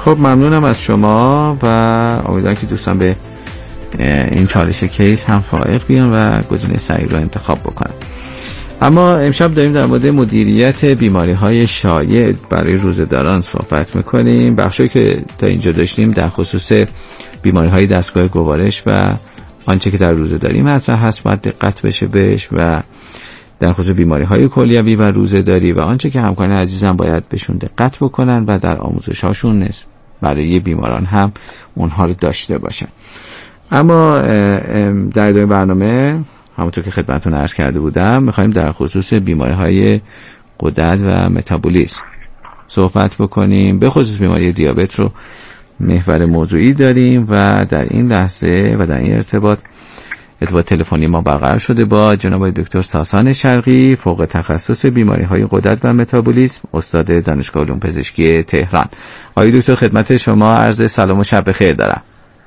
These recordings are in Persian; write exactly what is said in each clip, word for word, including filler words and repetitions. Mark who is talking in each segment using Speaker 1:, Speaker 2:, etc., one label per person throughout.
Speaker 1: خب ممنونم از شما و امیدوارم که دوستان به این چالش کیس هم فائق بیان و گزینه صحیح رو انتخاب بکنن. اما امشب داریم در مورد مدیریت بیماری‌های شایع برای روزه‌داران صحبت می‌کنیم. بخشی که تا اینجا داشتیم در خصوص بیماری‌های دستگاه گوارش و آنچه که در روزه‌داری مطرح هست باید دقت بشه بهش و در خصوص بیماری‌های کلیوی و روزه‌داری و آنچه که همکاران عزیزم باید بهشون دقت بکنن و در آموزش‌هاشون برای بیماران هم اونها رو داشته باشن. اما در ادامه برنامه همونطور که خدمتتون عرض کرده بودم می‌خوایم در خصوص بیماری‌های غدد و متابولیسم صحبت بکنیم. به خصوص بیماری دیابت رو محور موضوعی داریم و در این لحظه و در این ارتباط ارتباط تلفنی ما برقرار شده با جناب دکتر ساسان شرقی، فوق تخصص بیماری‌های غدد و متابولیسم، استاد دانشگاه علوم پزشکی تهران. آقای دکتر خدمت شما عرض سلام و شب بخیر دارم.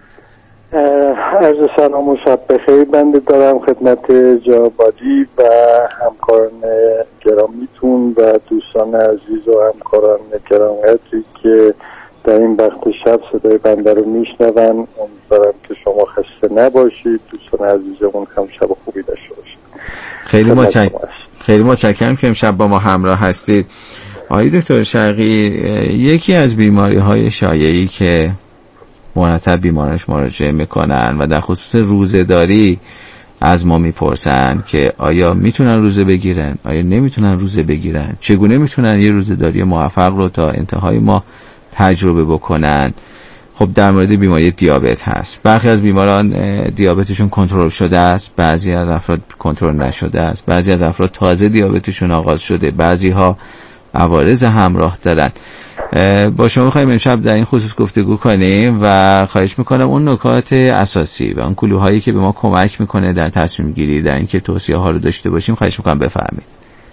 Speaker 2: عرض سلام و شب بخیر بنده دارم خدمت جنابعالی و همکاران گرامیتون و دوستان عزیز و همکاران گرامی که در این وقت شب صدای بنده رو میشنون. امیدوارم که شما خسته نباشید، دوستان عزیزمون هم شب خوبی داشته باشید.
Speaker 1: خیلی متشکرم خیلی متشکرم که امشب با ما همراه هستید. آقای دکتر شرقی، یکی از بیماری‌های شایعی که مرتب بیمارانش مراجعه میکنن و در خصوص روزه‌داری از ما میپرسن که آیا میتونن روزه بگیرن، آیا نمیتونن روزه بگیرن، چگونه میتونن یه روزه‌داری موفق رو تا انتهای ما تجربه بکنن. خب در مورد بیماری دیابت هست. برخی از بیماران دیابتشون کنترل شده است، بعضی از افراد کنترل نشده است، بعضی از افراد تازه دیابتشون آغاز شده، بعضی ها عوارض همراه دارن. با شما می‌خوایم امشب در این خصوص گفتگو کنیم و خواهش میکنم اون نکات اساسی و اون کلوهایی که به ما کمک میکنه در تصمیم گیری در اینکه توصیه ها رو داشته باشیم خواهش میکنم بفرمایید.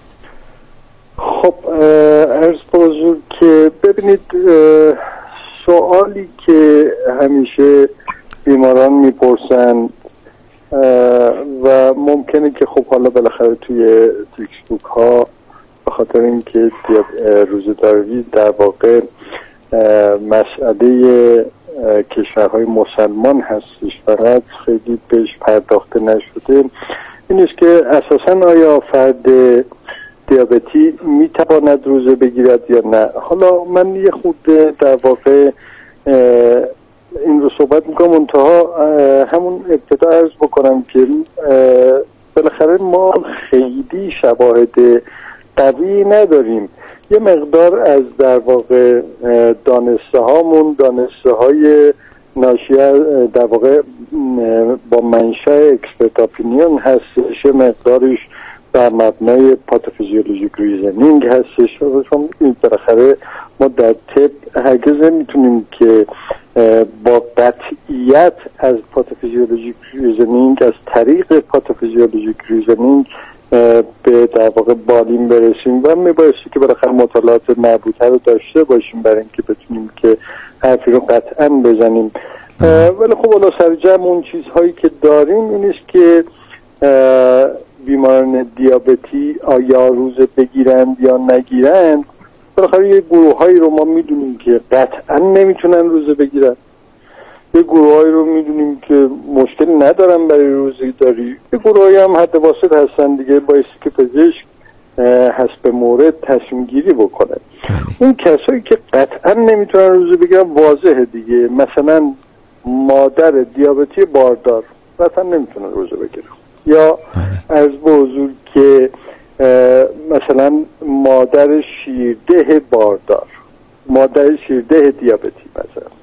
Speaker 2: خب عرض بزرگ که ببینید، سوالی که همیشه بیماران میپرسن و ممکنه که خب حالا بالاخره توی تکستبوک ها به خاطر اینکه روزه‌داری در واقع مسئله کشورهای مسلمان هستش فقط خیلی بهش پرداخته نشده، این است که اساساً آیا فرد دیابتی میتواند روزه بگیرد یا نه. حالا من یه خود در واقع این رو صحبت میکنم منتها همون ابتدا عرض بکنم که بالاخره ما خیلی شواهد قوی نداریم. یه مقدار از در واقع دانسته هامون دانسته های ناشی در واقع با منشأ اکسپرت اپینیون هستش، یه مقدارش بر مبنای پاتوفیزیولوژیک ریزنینگ هستش. چون بالاخره ما در طب هرگز نمیتونیم که با قطعیت از پاتوفیزیولوژیک ریزنینگ از طریق پاتوفیزیولوژیک ریزنینگ به در واقع بالین برسیم و میبایستی که بالاخره مطالعات مربوطه رو داشته باشیم برای اینکه بتونیم که حرفی رو قطعا بزنیم. ولی خب حالا سرجم اون چیزهایی که داریم این است که بیماران دیابتی آیا روزه بگیرند یا نگیرند. بالاخره یه گروهایی رو ما میدونیم که قطعا نمیتونن روزه بگیرن، یه گروهایی رو میدونیم که مشکل ندارن برای روزه‌داری، یه گروهایی هم حد واسط هستن دیگه، بایستی که پزشک حسب مورد تصمیم گیری بکنه. اون کسایی که قطعا نمیتونن روزه بگیرن واضحه دیگه، مثلا مادر دیابتی باردار قطعا نمیتونه روزه بگیره، یا از به حضور که مثلا مادر شیرده باردار، مادر شیرده دیابتی مثلا،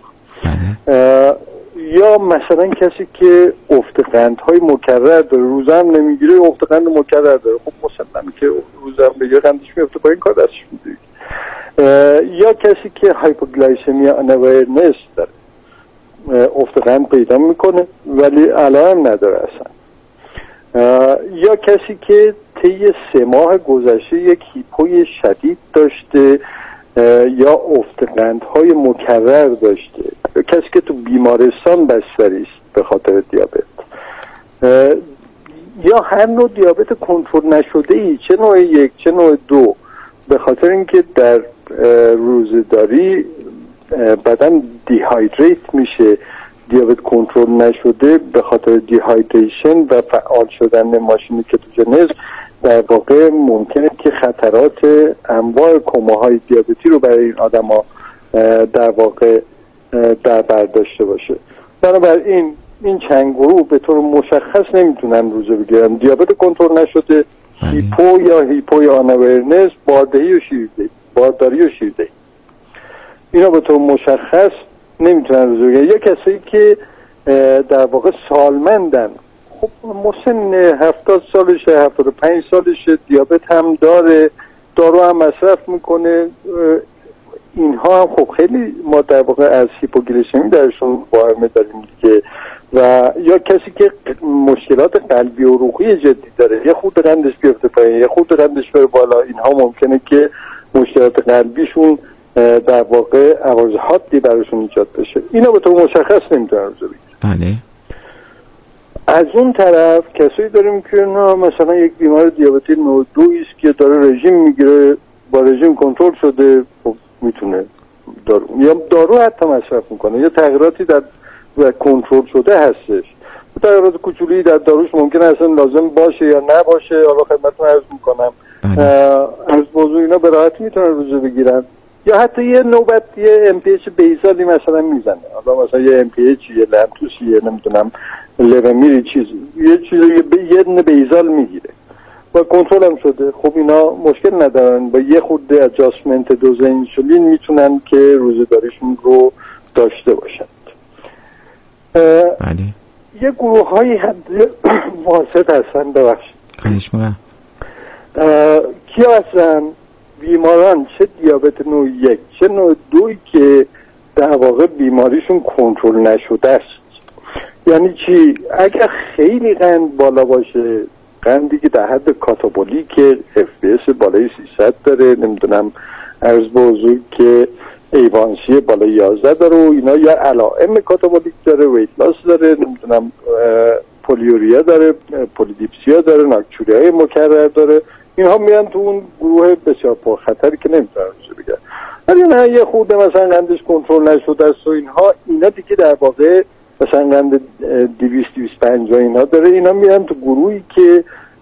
Speaker 2: یا مثلا کسی که افت قندهای مکرر داره، روزه هم نمیگیره، افت قند مکرر داره، خب مسلمه که روزه هم بگیره قندش میفته با این کار دستش میده. یا کسی که هایپوگلایسمی اناورنس داره، افت قند پیدا میکنه ولی علائم نداره اصلا. یا کسی که طی سه ماه گذشته یک هیپوی شدید داشته یا افت قندهای مکرر داشته، یا کسی که تو بیمارستان بستری است به خاطر دیابت، یا هر نوع دیابت کنترل نشده ای، چه نوع یک چه نوع دو، به خاطر اینکه در روزه‌داری بدن دیهایدریت میشه، دیابت کنترل نشده به خاطر دیهایدریشن و فعال شدن ماشین کتوژنز در واقع ممکنه که خطرات انواع کماهای دیابتی رو برای این آدما در واقع در بر داشته باشه. بنابراین این چند گروه به طور مشخص نمیتونن روزه بگیرن. دیابت کنترل نشده، هیپو یا هیپو یا آناورنس، باردهی و شیردهی، بارداری و شیردهی، اینا به طور مشخص نمیتونن روزه بگیرن. یا کسایی که در واقع سالمندن، خب مسن هفتاد سالشه، هفتاد و پنج سالشه، دیابت هم داره، دارو هم مصرف میکنه، اینها هم خب خیلی ما در واقع از هیپوگلیسمی درشون وارمه داریم دیگه. و یا کسی که مشکلات قلبی و عروقی جدی داره، یه خود قندش بیفته پایین، یه خود قندش بره بالا، اینها ممکنه که مشکلات قلبیشون در واقع عوارض حادی براشون ایجاد بشه. اینا به طور مشخص نمیتونن روزه بگیرن.
Speaker 1: بله.
Speaker 2: از اون طرف کسایی داریم که نه مثلا یک بیمار دیابتی نوع دو است که داره رژیم میگیره، با رژیم کنترل شده، خب میتونه دارو یا دارو حتی مصرف میکنه، یا تغییراتی در کنترل شده هستش. تغییرات کوچولی در داروش ممکنه اصلا لازم باشه یا نباشه، حالا خدمتتون عرض میکنم. از موضوع اینا به راحتی میتونن روزه بگیرن. یا حتی یه نوبت یه ام پی اچ بیزالی مثلا میزنه، حالا مثلا یه ام پی اچ یه لنتوسی یه نمیدونم لومیری چیز یه چیز یه یه بیزال میگیره و کنترل هم شده، خب اینا مشکل ندارن، با یه خود ادجاستمنت دوز انسولین میتونن که روزه‌داریشون رو داشته باشن.
Speaker 1: بله.
Speaker 2: یه گروه های حد واسط هستن، ببخشید
Speaker 1: خواهش می‌کنم.
Speaker 2: کیا هستن؟ بیماران چه دیابت نوع یک چه نوع دوی که در واقع بیماریشون کنترل نشده است. یعنی چی؟ اگر خیلی قند بالا باشه، قندی که در حد کاتابولیک اف پی اس بالای سیصد داره، نمیدونم عرض به حضور که ایوانسی بالای یازده داره و اینا، یا علائم کاتابولیک داره، ویت لاس داره، نمیدونم پولیوریا داره، پولیدیپسیا داره، ناکچوریای مکرر داره، اینها میان تو اون گروه بسیار پرخطری که نمیتونن روزه بگیرن. ولی نه یه خورده مثلا قندش کنترل نشده است و اینها، اینا دیگه در واقع مثلا قند دویست دویست و پنجاه اینا داره، اینا میان تو گروهی که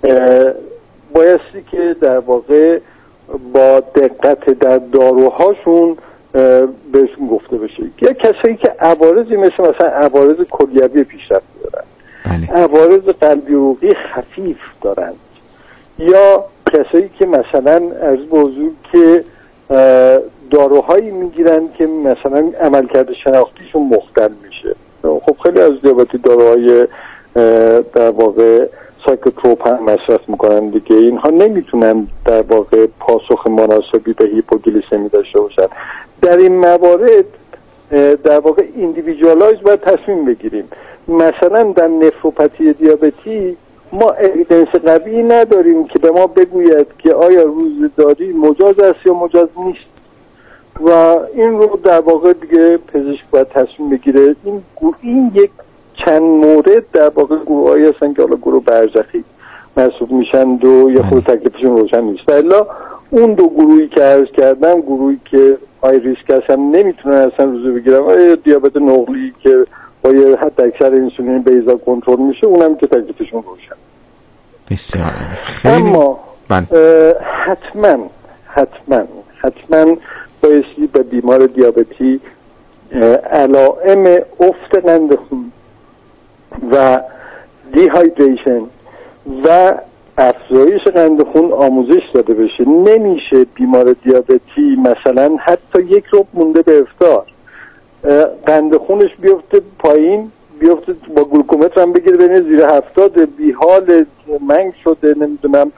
Speaker 2: بایستی که در واقع با دقت در داروهاشون بهشون گفته بشه. یا کسایی که عوارضی مثل مثلا عوارض کلیوی پیشرفت دارن، عوارض قلبی عروقی خفیف دارن، یا کسایی که مثلا از حضور که داروهایی میگیرن که مثلا عملکرد شناختیشون مختل میشه. خب خیلی از دیابتی داروهای در واقع سایکوتروپ هم مصرف میکنن دیگه، اینها نمیتونن در واقع پاسخ مناسبی به هیپوگلیسمی داشته باشن. در این موارد در واقع ایندیویدوالایز باید تصمیم بگیریم. مثلا در نفروپاتی دیابتی ما اوییدنس قوی نداریم که به ما بگوید که آیا روزه‌داری مجاز است یا مجاز نیست، و این رو در واقع دیگه پزشک باید تصمیم بگیره. این این یک چند مورد در واقع گروهایی هستن که حالا گروه برزخی محسوب میشن و یه خود تکلیفشون روشن نیست. الا اون دو گروهی که عرض کردم، گروهی که های ریسک هستن نمیتونن اصلا روزه بگیرن، و دیابت نقلی که با یه حد اکثر انسولین بیزا کنترل میشه، اونم که تکلیفشون روشن.
Speaker 1: بسیار خیلی.
Speaker 2: اما حتما حتما حتما بایستی به بیمار دیابتی علائم افت قند خون و دیهایدریشن و افزایش قند خون آموزش داده بشه. نمیشه بیمار دیابتی مثلا حتی یک ربع مونده به افطار قند خونش بیفته پایین، بیفته با گلوکومتر هم بگیره بین زیر هفتاد، بی حال، منگ شده، نمیدونم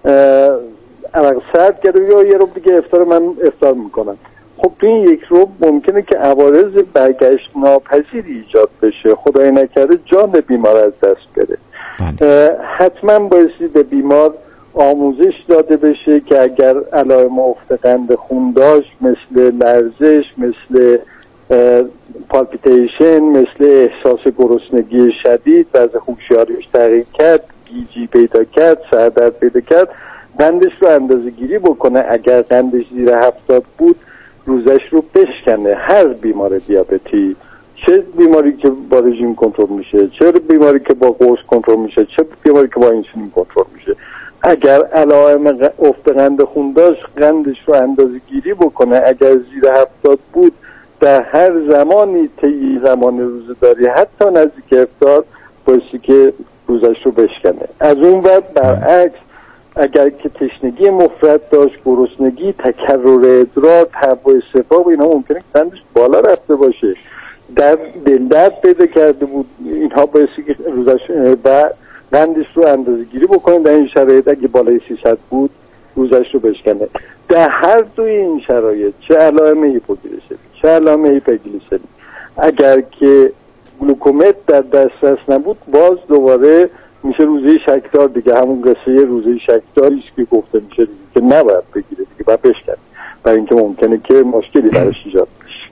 Speaker 2: عرق سرد کرده، یا یه ربع دیگه افطار من افطار میکنم. خب تو این یک ربع ممکنه که عوارض برگشت ناپذیری ایجاد بشه، خدای نکرده جان بیمار از دست بره. حتما بایستی به بیمار آموزش داده بشه که اگر علائم افت قند خون داشت، مثل لرزش، مثل پالپیتیشن، مثل احساس گرسنگی شدید، وضع هوشیاریش تغییر کرد، گیجی پیدا کرد، سردرد پیدا کرد، قندش رو اندازه گیری بکنه. اگر قندش زیر هفتاد بود روزش رو بشکنه. هر بیمار دیابتی، چه بیماری که با رژیم کنترل میشه، چه بیماری که با قرص کنترل میشه، چه بیماری که با انسولین کنترل میشه، اگر علائم افت قند خون داشت قندش رو اندازه گیری بکنه. اگر زیر هفتاد بود در هر زمانی طی زمان روزداری حتی نزدیک افطار بایستی که روزش رو بشکنه. از اون ور برعکس اگر که تشنگی مفرط داشت، گرسنگی، تکرر ادرار، تهوع استفراغ، اینا ممکنه قندش بالا رفته باشه، در دل درد پیدا کرده بود، اینها بایستی که روزش و قندش رو اندازه گیری بکنه. در این شرایط اگه بالای سیصد بود روزش رو بشکنه. در هر دوی این شرایط، چه علائم هیپوگلیسمی چه علائم هایپرگلیسمی، اگر که گلوکومت در دسترس نبود باز دوباره میشه روزه شکدار دیگه. همون قصه روزه شکداری است که گفته میشه دیگه که نباید بگیره دیگه، باید بشکنه، برای اینکه ممکنه که مشکلی براش ایجاد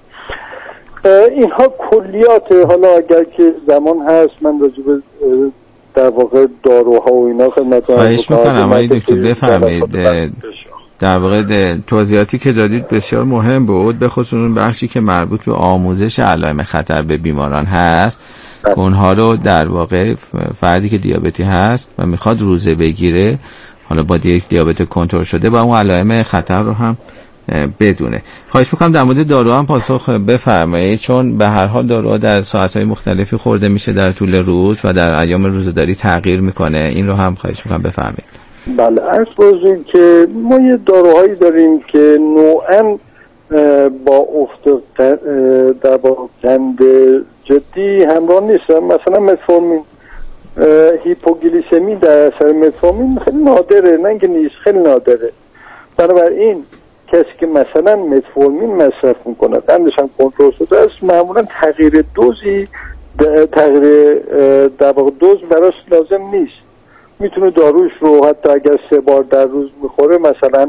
Speaker 2: بشه. اینها کلیات. حالا اگر که زمان هست من راجع به در واقع داروها و اینا خدمتتون
Speaker 1: خواهش میکنم آقای دکتر بفرمایید. در واقع توضیحاتی که دادید بسیار مهم بود، به خصوص اون بخشی که مربوط به آموزش علائم خطر به بیماران هست. اونها رو در واقع فردی که دیابتی هست و میخواد روزه بگیره، حالا با یک دیابت کنترل شده، با اون علائم خطر رو هم بدونه. خواهش میکنم در مورد دارو هم پاسخ بفرمایید، چون به هر حال داروها در ساعت‌های مختلفی خورده میشه در طول روز و در ایام روزداری تغییر میکنه. این رو هم خواهش میکنم بفرمایید.
Speaker 2: بله، عرض بزرگ که ما یه داروهایی داریم که نوعاً با افت در با قند جدی همراه نیستن. مثلا متفورمین، هیپوگلیسمی در اثر متفورمین خیلی نادره، نه اینکه نیست، خیلی نادره. بنابراین کسی که مثلا متفورمین مصرف میکنه، قندش هم کنترل شده است، معمولا تغییر دوزی تغییر در واقع دوز براش لازم نیست. میتونه داروش رو حتی اگر سه بار در روز میخوره، مثلا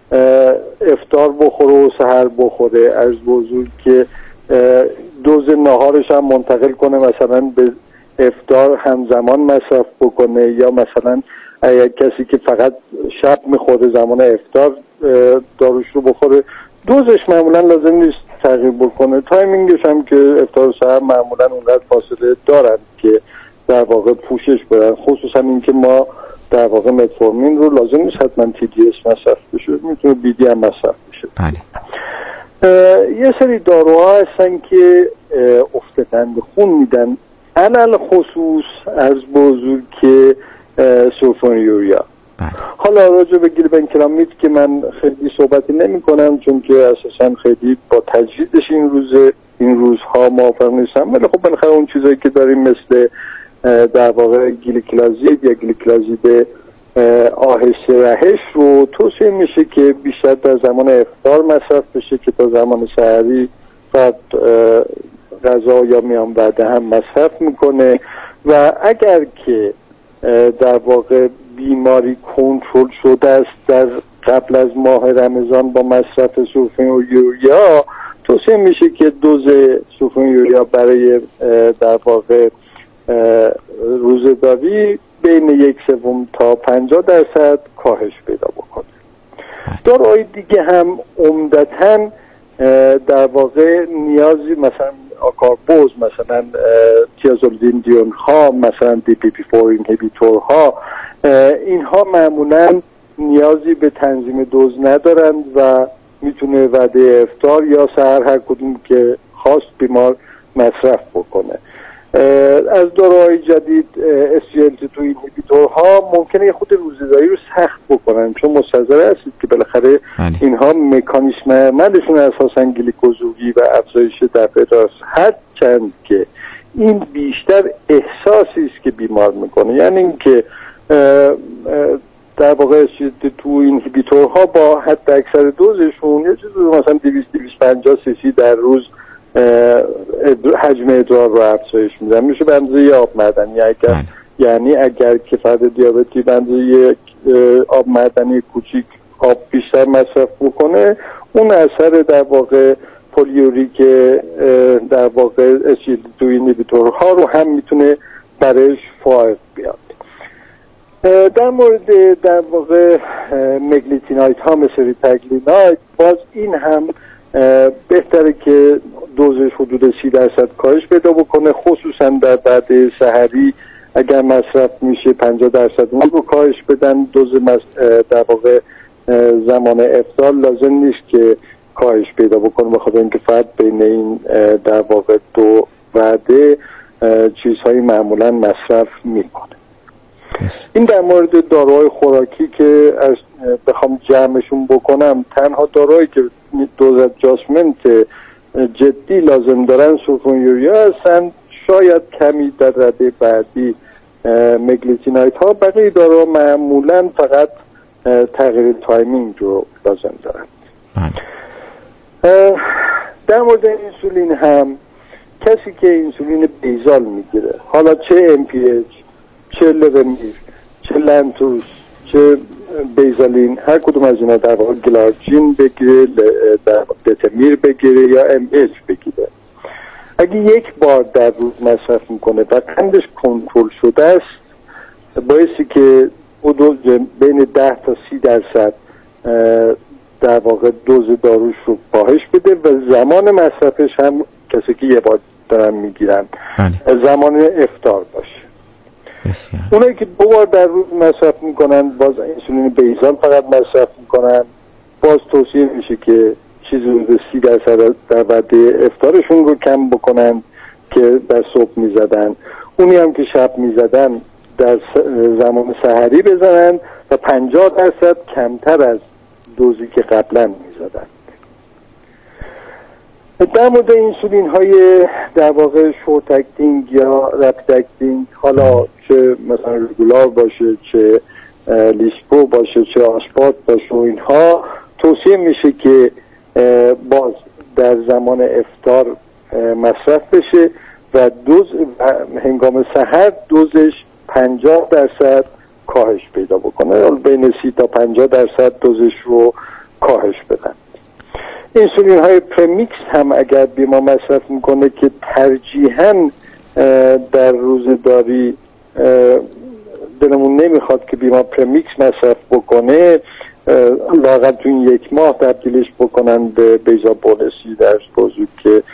Speaker 2: افطار بخوره و سحر بخوره، از بزرگ که دوز نهارش هم منتقل کنه، مثلا به افطار همزمان مصرف بکنه، یا مثلا اگر کسی که فقط شب میخوره زمان افطار داروش رو بخوره. دوزش معمولا لازم نیست تغییر بکنه. تایمینگش هم که افطار و سحر معمولا اونقدر فاصله دارن که در واقع پوشش بدن. خصوصا اینکه ما در واقع متفورمین رو لازم نیست حتما تی دی اس مصرف بشه، میتونه بی دی هم مصرف بشه.
Speaker 1: بله.
Speaker 2: یه سری داروها هستن که افت قند خون میدن، علل خصوص از بزرگ که سولفونیوریا.
Speaker 1: بله.
Speaker 2: حالا راجع به گیلبنکلامیت که من خیلی صحبتی نمی کنم، چون که اساسا خیلی با تجدیدش این روز این روزها موافق نیستم، ولی خب بالاخره اون چیزایی که داریم مثل در واقع گلیکلازید یا گلیکلازید آهسته رهش رو توصیه میشه که بیشتر در زمان افطار مصرف بشه که تا زمان سحری فقط غذا یا میان بعد هم مصرف میکنه. و اگر که در واقع بیماری کنترل شده است در قبل از ماه رمضان با مصرف سولفونیوریا، توصیه میشه که دوز سولفونیوریا برای در واقع روزداری بین یک سوم تا پنجاه درصد کاهش پیدا بکنه. داروهای دیگه هم عمدتاً در واقع نیازی مثلا آکاربوز، مثلا تیازولدین دیون ها، مثلا دی پی پی فور اینهیبیتور ها، اینها معمولا نیازی به تنظیم دوز ندارند و میتونه وعده افطار یا سحر هر کدوم که خواست بیمار مصرف بکنه. از داروهای جدید اس جی ال تی تو اینهیبیتور ها ممکنه خود روزداری رو سخت بکنن، چون مستحضر هستید که بالاخره اینها مکانیسم عملشون اساسا گلیکوزوگی و افزایش دفع راست، هرچند که این بیشتر احساسی است که بیمار میکنه. یعنی اینکه در واقع تو اینهیبیتور ها با حد اکثر دوزشون یه چیزی مثلا دویست تا دویست و پنجاه سی سی در روز حجم ادرار رو افزایش میدن، میشه به اندازه آب معدنی. اگر یعنی اگر که فرد دیابتی به اندازه یک آب معدنی کوچیک آب بیشتر مصرف بکنه، اون اثر در واقع پولیوریک در واقع اس جی ال تی تو اینهیبیتورها رو هم میتونه برش فائق بیاد. در مورد در واقع مگلیتینایت ها مثل ریتاگلینایت، باز این هم بهتره که دوزش حدود سی درصد کاهش پیدا بکنه، خصوصا در بعد سحری اگر مصرف میشه پنجاه درصد اون رو کاهش بدن. دوز در واقع زمان افطار لازم نیست که کاهش پیدا بکنه، بخاطر اینکه فرد بین این در واقع دو وعده چیزهایی معمولا مصرف میکنه. این در مورد داروهای خوراکی که از بخوام جمعشون بکنم، تنها داروهایی که دوز ادجاستمنت جدی لازم دارن سولفونیوریا هستن، شاید کمی در رده بعدی مگلیتینایت ها. بقیه داروها معمولا فقط تغییر تایمینگ رو لازم دارن. در مورد انسولین هم کسی که انسولین بیزال میگیره، حالا چه ام پی اچ، چه لومیر، چه لنتوس، چه بیزالین، هر کدوم از اینا در واقع گلارجین بگیره، در دتمیر بگیره یا ام اچ بگیره، اگه یک بار در روز مصرف میکنه و قندش کنترل شده است، بایستی که او دوز بین ده تا سی درصد در واقع دوز داروش رو کاهش بده و زمان مصرفش هم کسی که یه بار دارن میگیرن زمان افطار باشه. بسیار. اونایی که دو بار در روز مصرف میکنن، باز انسولین بیزال فقط مصرف میکنن، باز توصیه میشه که چیزی رو سی درصد در وعده افطارشون رو کم بکنن که در صبح میزدن. اونی هم که شب میزدن در زمان سحری بزنن و پنجاه درصد کمتر از دوزی که قبلا میزدن. در مورد انسولین های در واقع شورت اکتینگ یا رپید اکتینگ، حالا چه مثلا رگولار باشه، چه لیسپو باشه، چه آسپارت باشه، اینها توصیه میشه که باز در زمان افطار مصرف بشه و دوز هنگام سحر دوزش پنجاه درصد کاهش پیدا بکنه، بین سی تا پنجاه درصد دوزش رو کاهش بدن. انسولین های پرمیکس هم اگر بیمار مصرف میکنه که ترجیحاً در روزداری دلمون نمیخواد که بیمار پرمیکس مصرف بکنه، لااقل تو این یک ماه تبدیلش بکنن به بیزا بولسی در موضوع که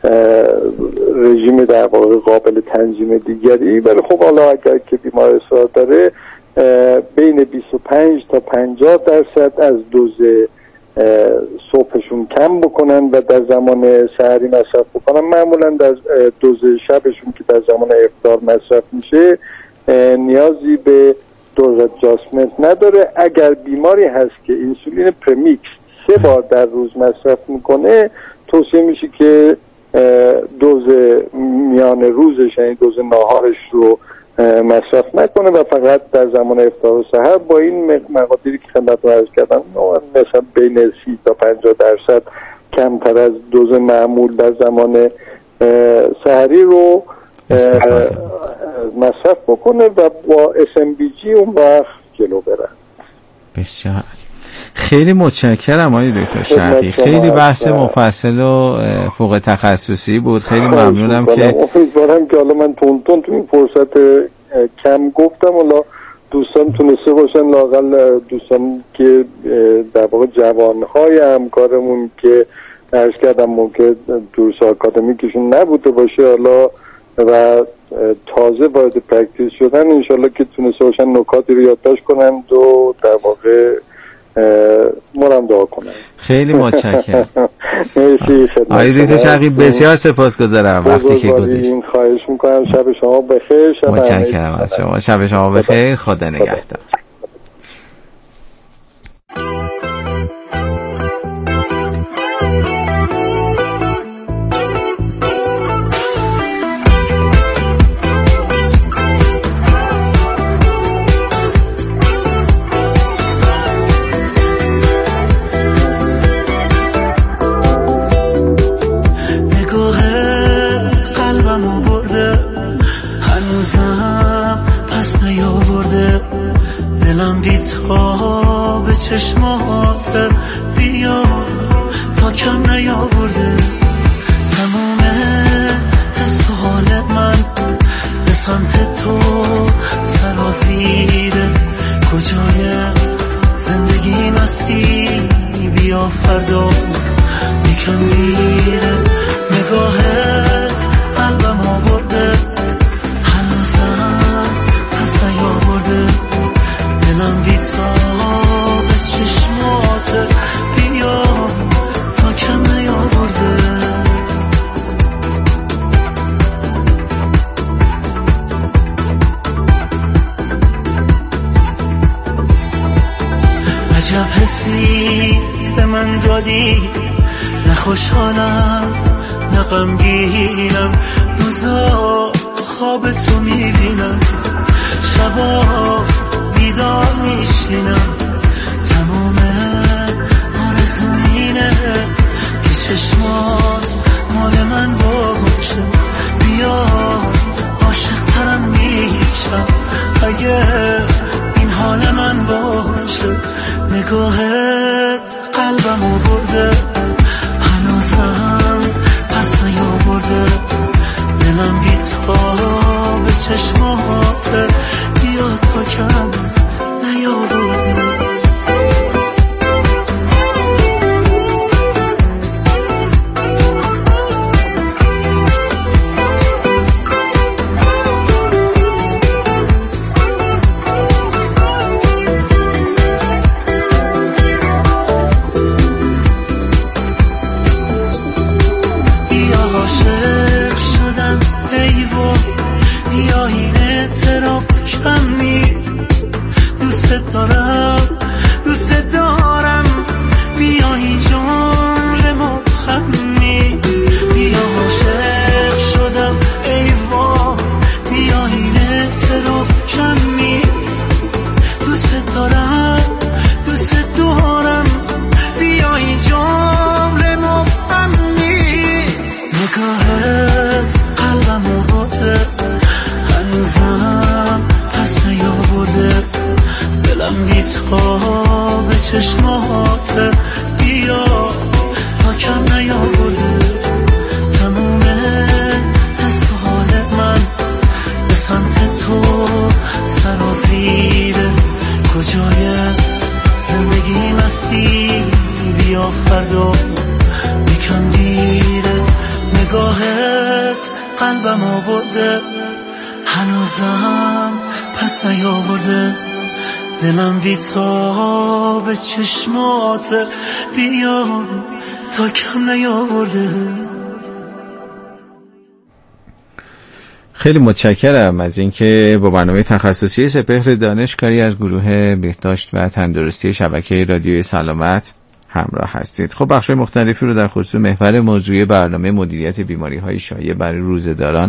Speaker 2: رژیم در واقع قابل تنظیم دیگری. ولی خب حالا اگر که بیمار اصرار داره بین بیست و پنج تا پنجاه درصد از دوز صبحشون کم بکنن و در زمان سحری مصرف بکنن. معمولا در دوز شبشون که در زمان افطار مصرف میشه نیازی به دوز ادجاستمنت نداره. اگر بیماری هست که انسولین پرمیکس سه بار در روز مصرف میکنه، توصیه میشه که دوز میان روزش، یعنی دوز ناهارش رو مصرف نکنه و فقط در زمان افطار و سحر با این مقادیری که خدمتتون عرض کردم، مثلا بین سی تا پنجاه درصد کمتر از دوز معمول در زمان سحری رو مصرف بکنه و با اس ام بی جی اون وقت جلو بره.
Speaker 1: بسیار خیلی متشکرم آقای دکتر شرقی، خیلی بحث مفصل و فوق تخصصی بود. خیلی ممنونم که
Speaker 2: امیدوارم که حالا من تون تون تو این فرصت کم گفتم، حالا دوستان تونسته باشن، لااقل دوستان که در واقع جوانهای همکارمون که عرض کردم ممکن درس آکادمیکشون نبوده باشه حالا و تازه وارد پرکتیس شدن، انشالله که تونسته باشن نکاتی رو یادداشت کنن و در واقع مرام دعا کنن.
Speaker 1: خیلی متشکرم.
Speaker 2: مرسی.
Speaker 1: آقای دکتر شرقی بسیار سپاسگزارم وقتی که گذاشتید.
Speaker 2: خواهش میکنم. شب شما بخیر. شب
Speaker 1: متشکرم از شما. شب شما بخیر. خدا نگهدار.
Speaker 3: چشمات بیا تا کم نیاورده تموم حس و حال من به سمت تو سرازیره. کجای زندگی نستی بیا فردا یکم دادی، نه خوشحالم نه غمگینم، روزا خواب تو میبینم، شبا بیدار میشینم، تمام آرزوم اینه که چشمات مال من باشه، بیا عاشق ترم میشم اگه این حال من باشه، نگاهت قلبمو برده هنوزم پس نیاورده، دلم بی تا به چشماته، بیا تا کم نیاورده. چشمات بیا تا کم نیاورده، تموم حس و حال من به سمت تو سرازیره، کجای زندگی مستی بیا فردا یکم دیره، نگاهت قلبم آورده هنوزم پس نیاورده، دلم بی تا به چشمات بیا تا کم نیاورده.
Speaker 1: خیلی متشکرم از اینکه با برنامه تخصصی سپهر دانشکاری از گروه بهداشت و تندرستی شبکه رادیوی سلامت همراه هستید. خب بخش‌های مختلفی رو در خصوص محور موضوعی برنامه مدیریت بیماری‌های شایع برای روزه‌داران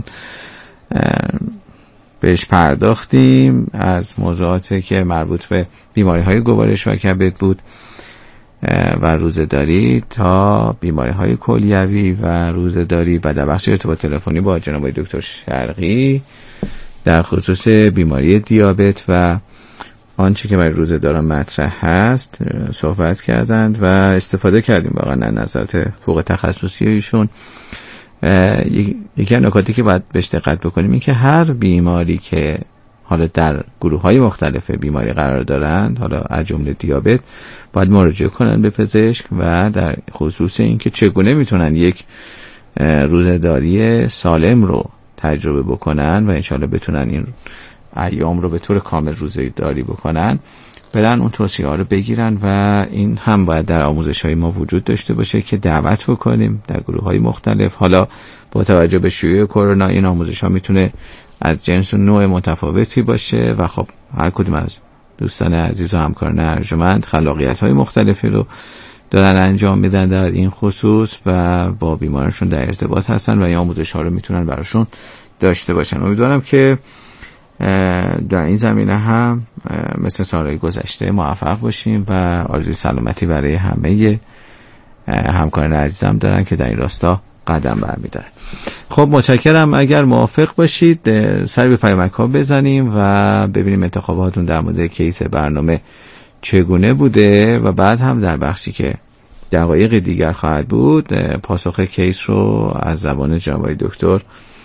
Speaker 1: بهش پرداختیم، از موضوعاتی که مربوط به بیماری‌های گوارش و کبد بود و روزه‌داری تا بیماری‌های کلیوی و روزه‌داری، و در بخش ارتباط تلفنی با جناب دکتر شرقی در خصوص بیماری دیابت و آنچه که برای روزه‌داران مطرح هست صحبت کردند و استفاده کردیم واقعا از نظرات فوق تخصصی ایشون. یکی از نکاتی که باید بهش دقت بکنیم این که هر بیماری که حالا در گروه‌های مختلف بیماری قرار دارند، حالا از جمله دیابت، باید مراجعه کنن به پزشک و در خصوص این که چگونه میتونن یک روزه‌داری سالم رو تجربه بکنن و انشالله بتونن این ایام رو به طور کامل روزه‌داری بکنن، برن اون توصیه ها رو بگیرن و این هم باید در آموزش های ما وجود داشته باشه که دعوت بکنیم در گروه های مختلف. حالا با توجه به شیوع کرونا این آموزش ها میتونه از جنس و نوع متفاوتی باشه و خب هر کدوم از دوستان عزیز و همکاران ارجمند خلاقیت های مختلفی رو دارن انجام میدن در این خصوص و با بیمارشون در ارتباط هستن و این آموزش ها رو میتونن براشون داشته باشن. امیدوارم که در این زمینه هم مثل سالهای گذشته موفق باشیم و آرزوی سلامتی برای همه همکاران عزیزم دارن که در این راستا قدم برمی‌دارن. خب متشکرم. اگر موافق باشید سر به پیامک ها بزنیم و ببینیم انتخاباتون در مورد کیس برنامه چگونه بوده و بعد هم در بخشی که دقایق دیگر خواهد بود پاسخ کیس رو از زبان جناب دکتر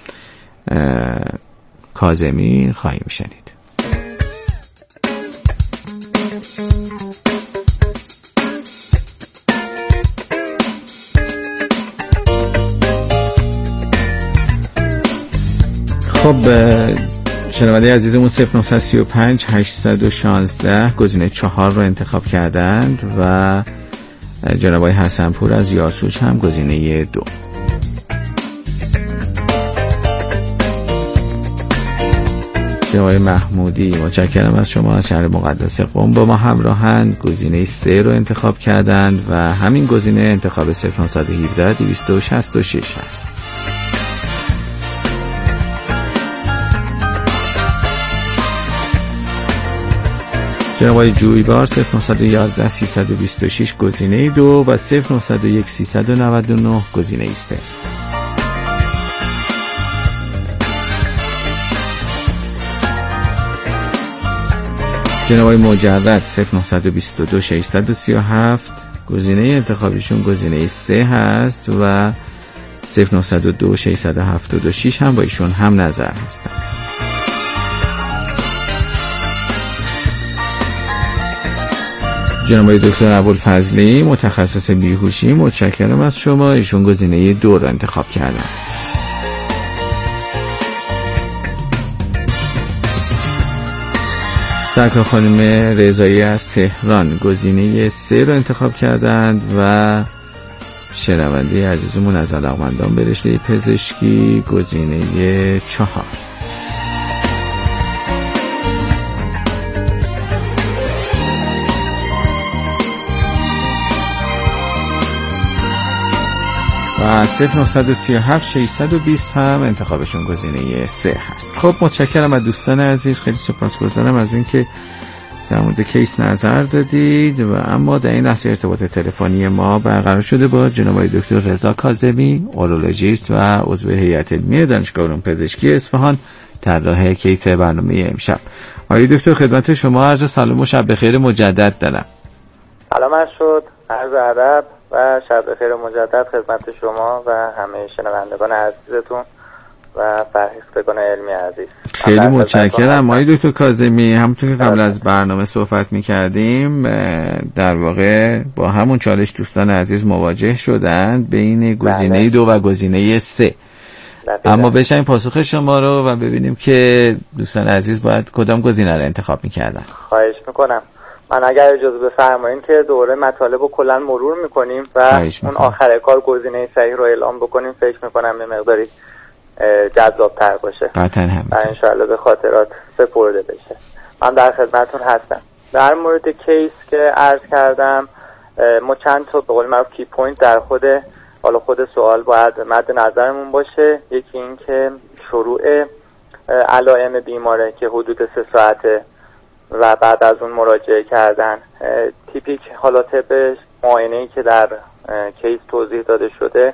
Speaker 1: کاظمی خواهیم شنید. خب شنونده عزیزمون صفر نه سه پنج هشت یک شش گزینه چهار رو انتخاب کردند و جناب آقای حسنپور از یاسوج هم گزینه دو. آقای محمودی متشکرم از شما، از شهر مقدس قم با ما همراهند. گزینه سه رو انتخاب کردند و همین گزینه انتخاب صفر نه یک هفت دویست و شصت و شش هست. جناب آقای جویبار صفر نه یک یک سه دو شش گزینه دو و صفر نه یک سه نه نه گزینه سه. جناب آقای مجرد صفر نه دو دو شش سه هفت گزینه انتخابیشون گزینه سه هست و صفر نه دو شش هفت شش هم با ایشون هم نظر هستن. جناب آقای دکتر ابوالفضلی متخصص بیهوشی متشکرم از شما، ایشون گزینه دو رو انتخاب کردن. سرکار خانم رضایی از تهران گزینه سه رو انتخاب کردند و شنونده عزیزمون از علاقمندان به رشته پزشکی گزینه چهار. و صفر نه سه هفت شش دو صفر هم انتخابشون گزینه سه هست. خب متشکرم از دوستان عزیز، خیلی سپاسگزارم از این که در مورد کیس نظر دادید و اما در این لحظه ارتباط تلفنی ما برقرار شده با جناب آقای دکتر رضا کاظمی اورولوژیست و عضو هیئت علمی دانشگاه علوم پزشکی اصفهان طراح کیس برنامه امشب. آقای دکتر خدمت شما عرض سلام و شب بخیر مجدد دارم.
Speaker 4: سلام عرض شد، عرض ادب و شب بخیر مجدد خدمت شما و همه شنوندگان عزیزتون و فرهیختگان علمی عزیز.
Speaker 1: خیلی متشکرم آقای دکتر کاظمی. همونطور که قبل از برنامه صحبت می‌کردیم در واقع با همون چالش دوستان عزیز مواجه شدند بین گزینه دو و گزینه سه. اما بشنیم پاسخ شما رو و ببینیم که دوستان عزیز باید کدام گزینه رو انتخاب می‌کردن.
Speaker 4: خواهش می‌کنم. من اگر اجازه بفرمایید که دوره مطالب رو کلا مرور میکنیم و اون آخر کار گزینه صحیح رو اعلام بکنیم، فکر میکنم یه مقداری جذاب‌تر باشه
Speaker 1: قطعاً هم
Speaker 4: و انشاءالله به خاطرات سپرده بشه. من در خدمتتون هستم. در مورد کیس که عرض کردم ما چند تا به قول معروف کی پوینت در خود حالا خود سوال باید مد نظرمون باشه. یکی این که شروع علائم بیماره که حدود سه ساعته و بعد از اون مراجعه کردن. تیپیک حالا طب معاینه‌ای که در کیس توضیح داده شده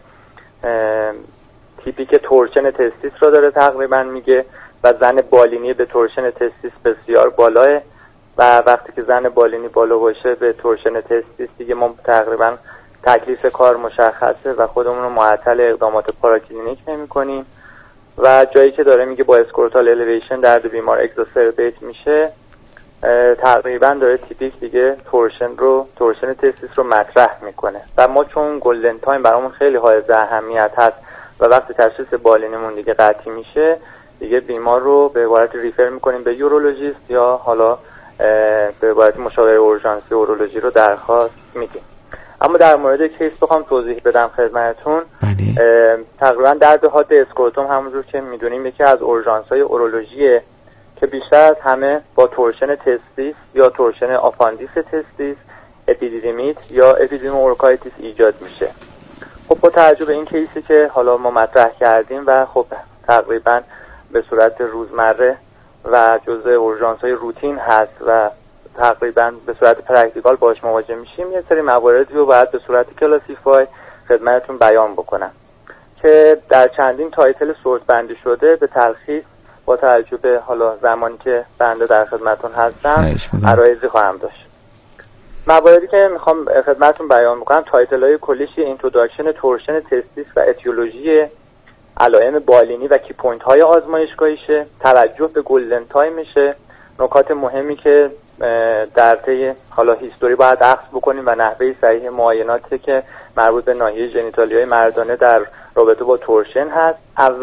Speaker 4: تیپیک تورشن تستیس رو داره تقریبا میگه و زن بالینی به تورشن تستیس بسیار بالاه و وقتی که زن بالینی بالا باشه به تورشن تستیس دیگه ما تقریبا تکلیف کار مشخصه و خودمون رو معطل اقدامات پاراکلینیک نمی کنیم و جایی که داره میگه با اسکورتال الیویشن درد بیمار اگزاسربیت میشه تقریبا داره تیپیک دیگه تورشن رو تورشن تستیس رو مطرح میکنه و ما چون گلدن تایم برامون خیلی حائز اهمیت هست و وقتی تشخیص بالینیمون دیگه قطعی میشه دیگه بیمار رو به عبارت ریفر میکنیم به یورولوژیست یا حالا به عبارت مشاوره اورژانسی اورولوژی رو درخواست میدیم. اما در مورد کیس بخوام توضیح بدم خدمتتون، تقریبا درد حاد اسکروتوم همونجور که میدونیم یکی از اورژانس‌های اورولوژیه که بیشتر از همه با تورشن تستیس یا تورشن آپاندیس تستیس، اپیدیدیمیت یا اپیدیدیم اورکایتیس ایجاد میشه. خب با توجه به این کیسی که حالا ما مطرح کردیم و خب تقریبا به صورت روزمره و جزء اورژانس‌های روتین هست و تقریبا به صورت پرکتیکال باش مواجه میشیم، یه سری مواردی رو باید به صورت کلاسیفای خدمتتون بیان بکنم که در چندین تایتل سورت بندی شده. به تلخیص با توجه به حالا زمانی که بنده در خدمتتون هستم عرایضی خواهم داشت. مواردی که میخوام خدمتتون بیان بکنم تایتل‌های کلیش اینتروداکشن تورشن تستیس و اتیولوژی علائم بالینی و کی پوینت های آزمایشگاهیشه، توجه به گلدن تایمشه، نکات مهمی که در طی حالا هیستوری باید اخذ بکنیم و نحوه صحیح معایناتی که مربوط به ناحیه ژنیتالیای مردانه در رابطه با تورشن هست.